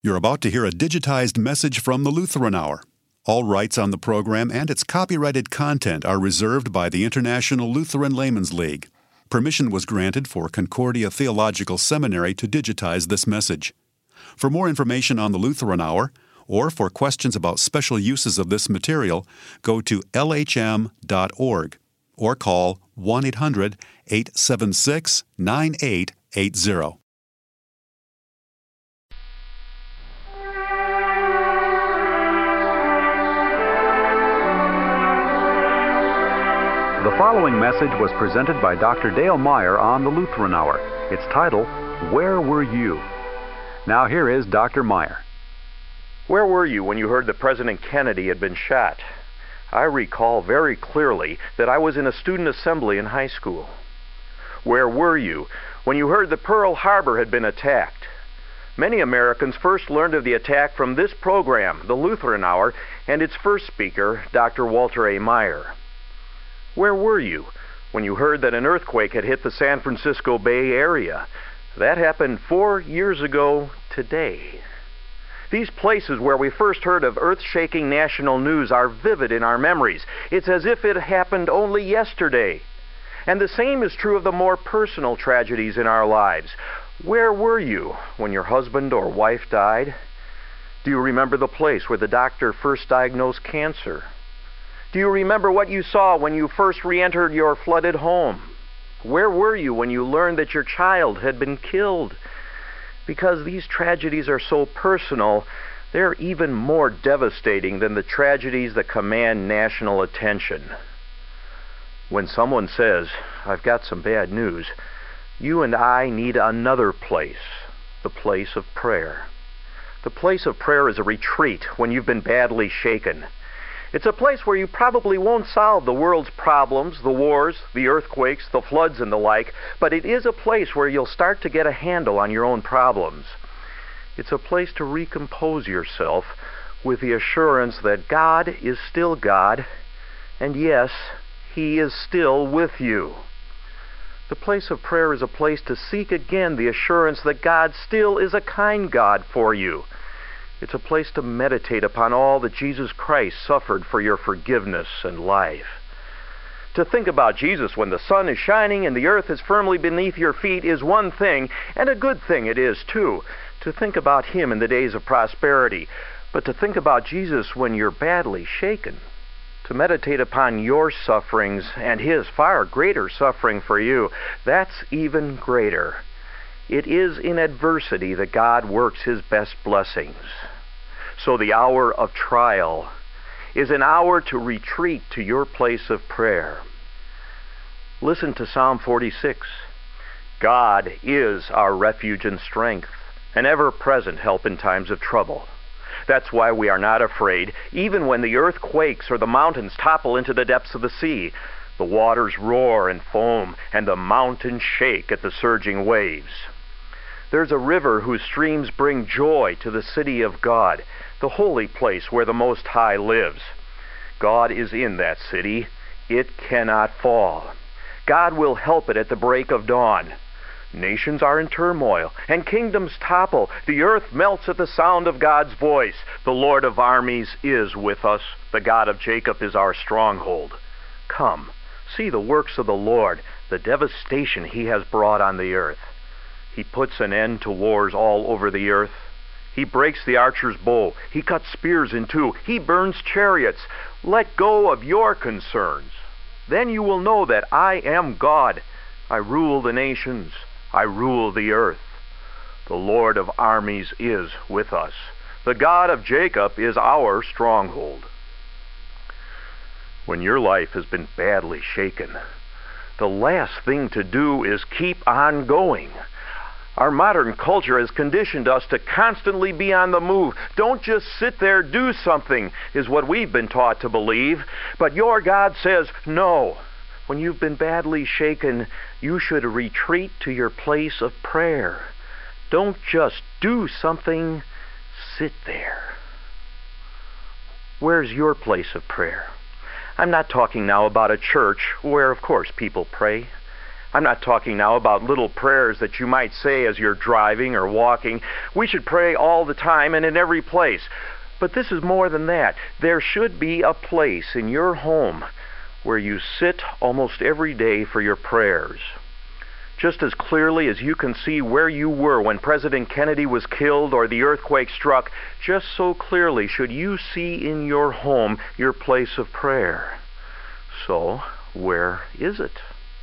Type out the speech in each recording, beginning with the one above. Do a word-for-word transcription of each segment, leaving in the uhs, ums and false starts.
You're about to hear a digitized message from the Lutheran Hour. All rights on the program and its copyrighted content are reserved by the International Lutheran Laymen's League. Permission was granted for Concordia Theological Seminary to digitize this message. For more information on the Lutheran Hour, or for questions about special uses of this material, go to L H M dot org or call one eight hundred, eight seven six, nine eight eight zero. The following message was presented by Doctor Dale Meyer on the Lutheran Hour. Its title, Where Were You? Now here is Doctor Meyer. Where were you when you heard that President Kennedy had been shot? I recall very clearly that I was in a student assembly in high school. Where were you when you heard that Pearl Harbor had been attacked? Many Americans first learned of the attack from this program, the Lutheran Hour, and its first speaker, Doctor Walter A. Meyer. Where were you when you heard that an earthquake had hit the San Francisco Bay Area? That happened four years ago today. These places where we first heard of earth-shaking national news are vivid in our memories. It's as if it happened only yesterday. And the same is true of the more personal tragedies in our lives. Where were you when your husband or wife died? Do you remember the place where the doctor first diagnosed cancer? Do you remember what you saw when you first re-entered your flooded home? Where were you when you learned that your child had been killed? Because these tragedies are so personal, they're even more devastating than the tragedies that command national attention. When someone says, "I've got some bad news," you and I need another place, the place of prayer. The place of prayer is a retreat when you've been badly shaken. It's a place where you probably won't solve the world's problems, the wars, the earthquakes, the floods, and the like, but it is a place where you'll start to get a handle on your own problems. It's a place to recompose yourself with the assurance that God is still God, and yes, He is still with you. The place of prayer is a place to seek again the assurance that God still is a kind God for you. It's a place to meditate upon all that Jesus Christ suffered for your forgiveness and life. To think about Jesus when the sun is shining and the earth is firmly beneath your feet is one thing, and a good thing it is too. To think about Him in the days of prosperity. But to think about Jesus when you're badly shaken. To meditate upon your sufferings and His far greater suffering for you, that's even greater. It is in adversity that God works His best blessings. So the hour of trial is an hour to retreat to your place of prayer. Listen to Psalm forty-six. God is our refuge and strength, an ever-present help in times of trouble. That's why we are not afraid, even when the earth quakes or the mountains topple into the depths of the sea. The waters roar and foam, and the mountains shake at the surging waves. There's a river whose streams bring joy to the city of God, the holy place where the Most High lives. God is in that city. It cannot fall. God will help it at the break of dawn. Nations are in turmoil, and kingdoms topple. The earth melts at the sound of God's voice. The Lord of armies is with us. The God of Jacob is our stronghold. Come, see the works of the Lord, the devastation He has brought on the earth. He puts an end to wars all over the earth. He breaks the archer's bow. He cuts spears in two. He burns chariots. Let go of your concerns. Then you will know that I am God. I rule the nations. I rule the earth. The Lord of armies is with us. The God of Jacob is our stronghold. When your life has been badly shaken, the last thing to do is keep on going. Our modern culture has conditioned us to constantly be on the move. Don't just sit there, do something, is what we've been taught to believe. But your God says, no. When you've been badly shaken, you should retreat to your place of prayer. Don't just do something, sit there. Where's your place of prayer? I'm not talking now about a church where, of course, people pray. I'm not talking now about little prayers that you might say as you're driving or walking. We should pray all the time and in every place. But this is more than that. There should be a place in your home where you sit almost every day for your prayers. Just as clearly as you can see where you were when President Kennedy was killed or the earthquake struck, just so clearly should you see in your home your place of prayer. So, where is it?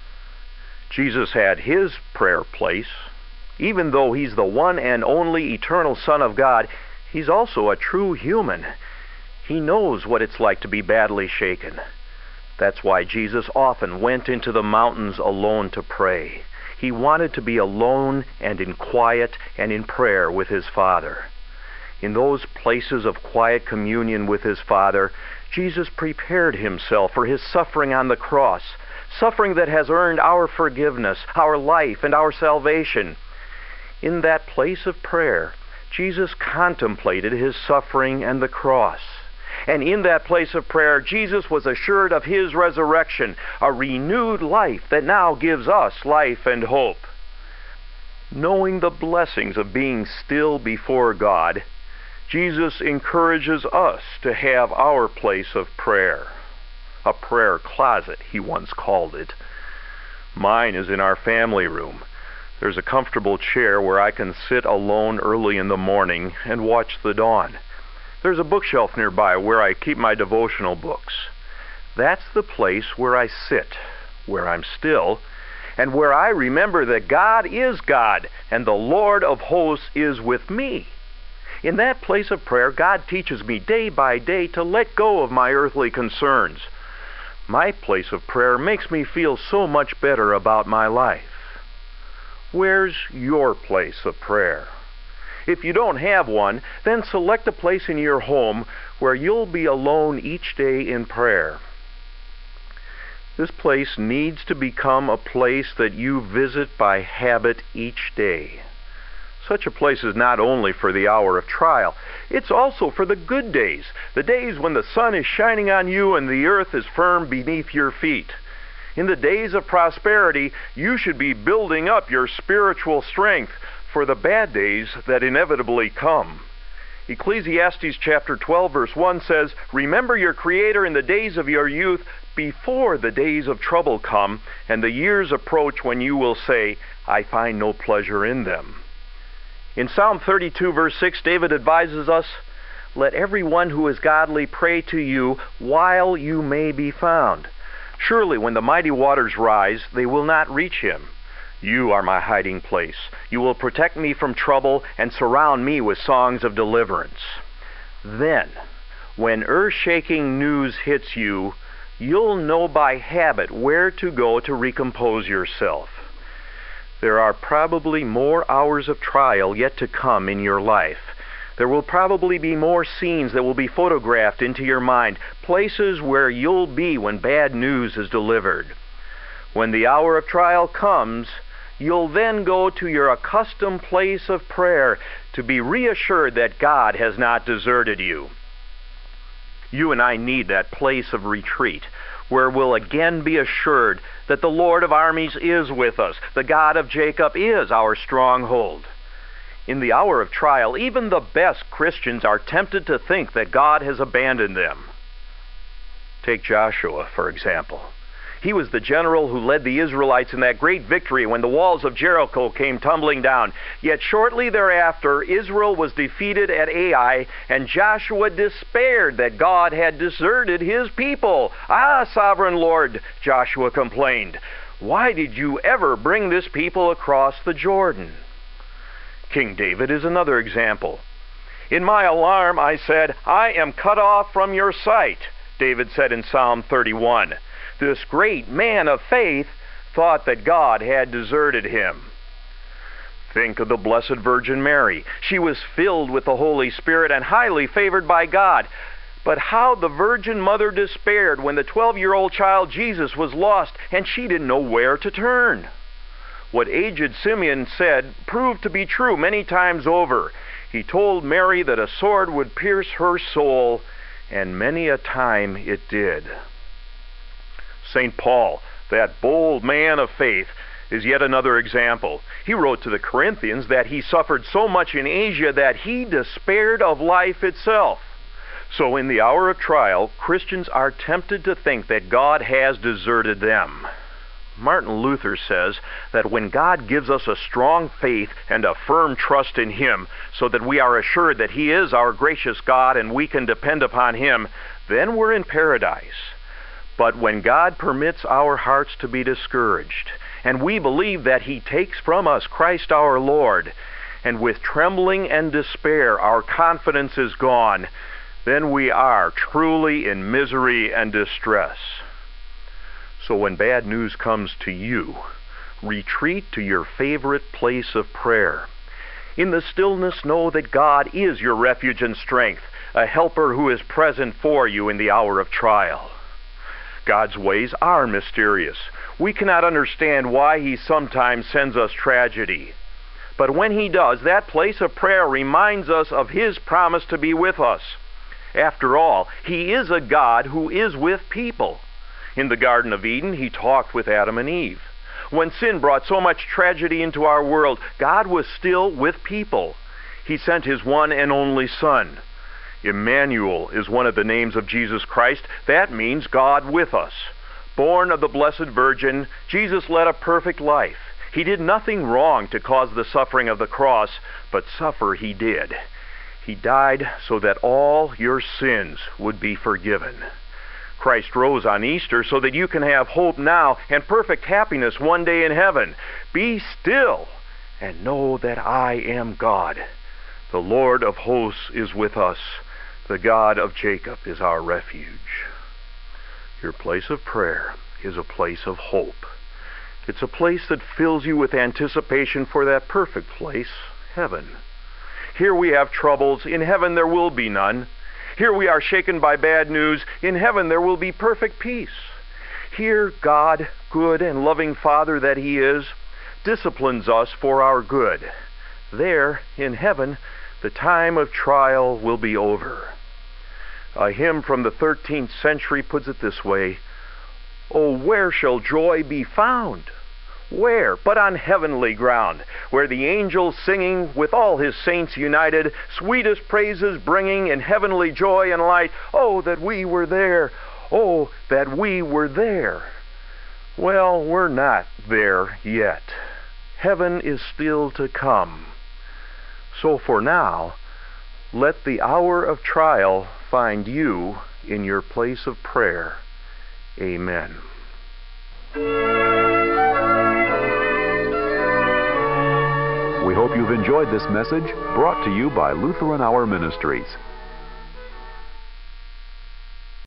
Jesus had his prayer place. Even though he's the one and only eternal Son of God, he's also a true human. He knows what it's like to be badly shaken. That's why Jesus often went into the mountains alone to pray. He wanted to be alone and in quiet and in prayer with his Father. In those places of quiet communion with his Father, Jesus prepared himself for his suffering on the cross, suffering that has earned our forgiveness, our life, and our salvation. In that place of prayer, Jesus contemplated his suffering and the cross. And in that place of prayer, Jesus was assured of his resurrection, a renewed life that now gives us life and hope. Knowing the blessings of being still before God, Jesus encourages us to have our place of prayer. A prayer closet, he once called it. Mine is in our family room. There's a comfortable chair where I can sit alone early in the morning and watch the dawn. There's a bookshelf nearby where I keep my devotional books. That's the place where I sit, where I'm still, and where I remember that God is God and the Lord of hosts is with me. In that place of prayer, God teaches me day by day to let go of my earthly concerns. My place of prayer makes me feel so much better about my life. Where's your place of prayer? If you don't have one, then select a place in your home where you'll be alone each day in prayer. This place needs to become a place that you visit by habit each day. Such a place is not only for the hour of trial, it's also for the good days, the days when the sun is shining on you and the earth is firm beneath your feet. In the days of prosperity, you should be building up your spiritual strength for the bad days that inevitably come. Ecclesiastes chapter twelve verse one says, "Remember your Creator in the days of your youth, before the days of trouble come, and the years approach when you will say, I find no pleasure in them." In Psalm thirty-two verse six, David advises us, "Let everyone who is godly pray to you while you may be found. Surely when the mighty waters rise, they will not reach him. You are my hiding place. You will protect me from trouble and surround me with songs of deliverance." Then, when earth-shaking news hits you, you'll know by habit where to go to recompose yourself. There are probably more hours of trial yet to come in your life. There will probably be more scenes that will be photographed into your mind, places where you'll be when bad news is delivered. When the hour of trial comes, you'll then go to your accustomed place of prayer to be reassured that God has not deserted you. You and I need that place of retreat where we'll again be assured that the Lord of armies is with us. The God of Jacob is our stronghold. In the hour of trial, even the best Christians are tempted to think that God has abandoned them. Take Joshua, for example. He was the general who led the Israelites in that great victory when the walls of Jericho came tumbling down. Yet shortly thereafter, Israel was defeated at Ai, and Joshua despaired that God had deserted his people. "Ah, sovereign Lord," Joshua complained, "why did you ever bring this people across the Jordan?" King David is another example. "In my alarm I said, I am cut off from your sight," David said in Psalm thirty-one. This great man of faith thought that God had deserted him. Think of the Blessed Virgin Mary. She was filled with the Holy Spirit and highly favored by God. But how the Virgin Mother despaired when the twelve-year-old child Jesus was lost and she didn't know where to turn. What aged Simeon said proved to be true many times over. He told Mary that a sword would pierce her soul, and many a time it did. Saint Paul, that bold man of faith, is yet another example. He wrote to the Corinthians that he suffered so much in Asia that he despaired of life itself. So in the hour of trial, Christians are tempted to think that God has deserted them. Martin Luther says that when God gives us a strong faith and a firm trust in Him, so that we are assured that He is our gracious God and we can depend upon Him, then we're in paradise. But when God permits our hearts to be discouraged, and we believe that He takes from us Christ our Lord, and with trembling and despair our confidence is gone, then we are truly in misery and distress. So when bad news comes to you, retreat to your favorite place of prayer. In the stillness, know that God is your refuge and strength, a helper who is present for you in the hour of trial. God's ways are mysterious. We cannot understand why He sometimes sends us tragedy. But when He does, that place of prayer reminds us of His promise to be with us. After all, He is a God who is with people. In the Garden of Eden, He talked with Adam and Eve. When sin brought so much tragedy into our world, God was still with people. He sent His one and only Son. Emmanuel is one of the names of Jesus Christ. That means God with us. Born of the Blessed Virgin, Jesus led a perfect life. He did nothing wrong to cause the suffering of the cross, but suffer He did. He died so that all your sins would be forgiven. Christ rose on Easter so that you can have hope now and perfect happiness one day in heaven. Be still and know that I am God. The Lord of hosts is with us. The God of Jacob is our refuge. Your place of prayer is a place of hope. It's a place that fills you with anticipation for that perfect place, heaven. Here we have troubles. In heaven there will be none. Here we are shaken by bad news. In heaven there will be perfect peace. Here God, good and loving Father that He is, disciplines us for our good. There, in heaven, the time of trial will be over. A hymn from the thirteenth century puts it this way: "Oh, where shall joy be found? Where but on heavenly ground, where the angels singing, with all His saints united, sweetest praises bringing in heavenly joy and light. Oh, that we were there! Oh, that we were there!" Well, we're not there yet. Heaven is still to come. So for now, let the hour of trial find you in your place of prayer. Amen. We hope you've enjoyed this message brought to you by Lutheran Hour Ministries.